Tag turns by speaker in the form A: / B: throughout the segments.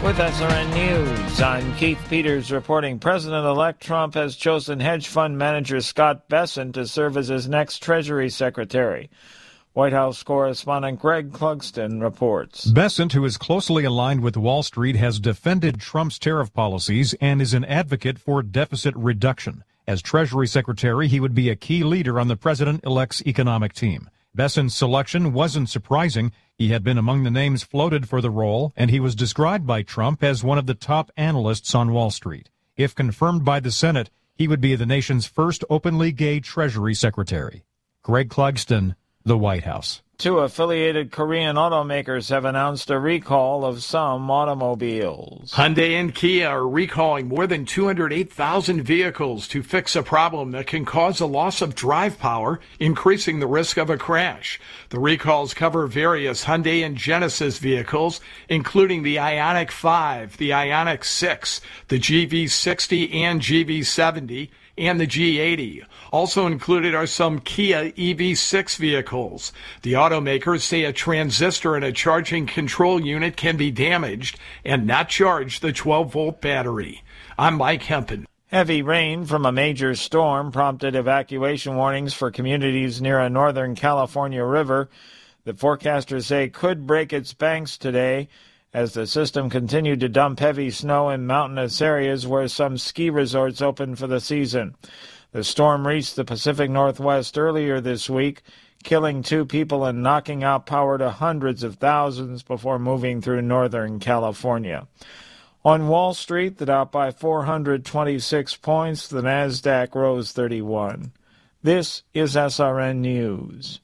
A: With SRN News, I'm Keith Peters reporting President-elect Trump has chosen hedge fund manager Scott Bessent to serve as his next Treasury Secretary. White House correspondent Greg Clugston reports.
B: Bessent, who is closely aligned with Wall Street, has defended Trump's tariff policies and is an advocate for deficit reduction. As Treasury Secretary, he would be a key leader on the president-elect's economic team. Bessent's selection wasn't surprising. He had been among the names floated for the role, and he was described by Trump as one of the top analysts on Wall Street. If confirmed by the Senate, he would be the nation's first openly gay Treasury Secretary. Greg Clugston, the White House.
A: Two affiliated Korean automakers have announced a recall of some automobiles.
C: Hyundai and Kia are recalling more than 208,000 vehicles to fix a problem that can cause a loss of drive power, increasing the risk of a crash. The recalls cover various Hyundai and Genesis vehicles, including the Ioniq 5, the Ioniq 6, the GV60 and GV70, and the G80. Also included are some Kia EV6 vehicles. The automakers say a transistor in a charging control unit can be damaged and not charge the 12-volt battery. I'm Mike Hempen.
A: Heavy rain from a major storm prompted evacuation warnings for communities near a northern California river that forecasters say could break its banks today as the system continued to dump heavy snow in mountainous areas where some ski resorts opened for the season. The storm reached the Pacific Northwest earlier this week, killing 2 people and knocking out power to hundreds of thousands before moving through Northern California. On Wall Street, the Dow by 426 points, the Nasdaq rose 31. This is SRN News.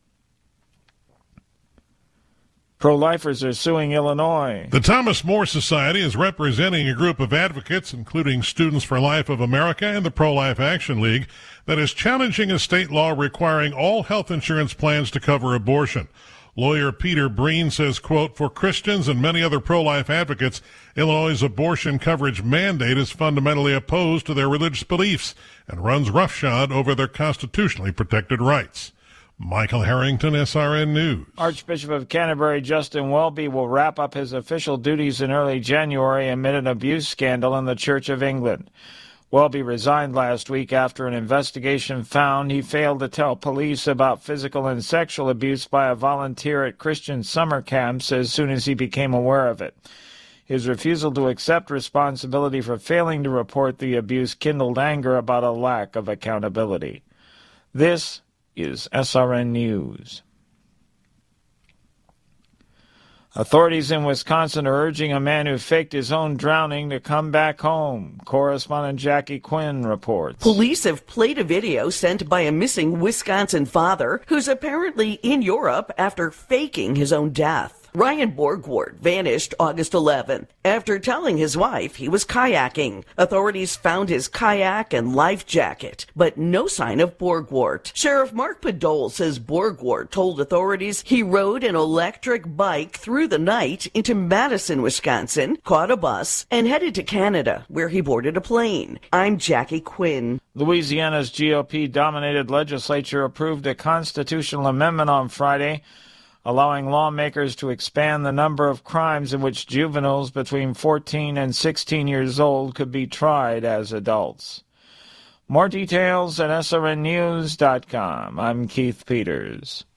A: Pro-lifers are suing Illinois.
D: The Thomas More Society is representing a group of advocates, including Students for Life of America and the Pro-Life Action League, that is challenging a state law requiring all health insurance plans to cover abortion. Lawyer Peter Breen says, quote, for Christians and many other pro-life advocates, Illinois' abortion coverage mandate is fundamentally opposed to their religious beliefs and runs roughshod over their constitutionally protected rights. Michael Harrington, SRN News.
A: Archbishop of Canterbury Justin Welby will wrap up his official duties in early January amid an abuse scandal in the Church of England. Welby resigned last week after an investigation found he failed to tell police about physical and sexual abuse by a volunteer at Christian summer camps as soon as he became aware of it. His refusal to accept responsibility for failing to report the abuse kindled anger about a lack of accountability. This is SRN News. Authorities in Wisconsin are urging a man who faked his own drowning to come back home. Correspondent Jackie Quinn reports.
E: Police have played a video sent by a missing Wisconsin father who's apparently in Europe after faking his own death. Ryan Borgward vanished August 11th after telling his wife he was kayaking. Authorities found his kayak and life jacket, but no sign of Borgward. Sheriff Mark Podol says Borgward told authorities he rode an electric bike through the night into Madison, Wisconsin, caught a bus, and headed to Canada, where he boarded a plane. I'm Jackie Quinn.
A: Louisiana's GOP-dominated legislature approved a constitutional amendment on Friday allowing lawmakers to expand the number of crimes in which juveniles between 14 and 16 years old could be tried as adults. More details at srnnews.com. I'm Keith Peters.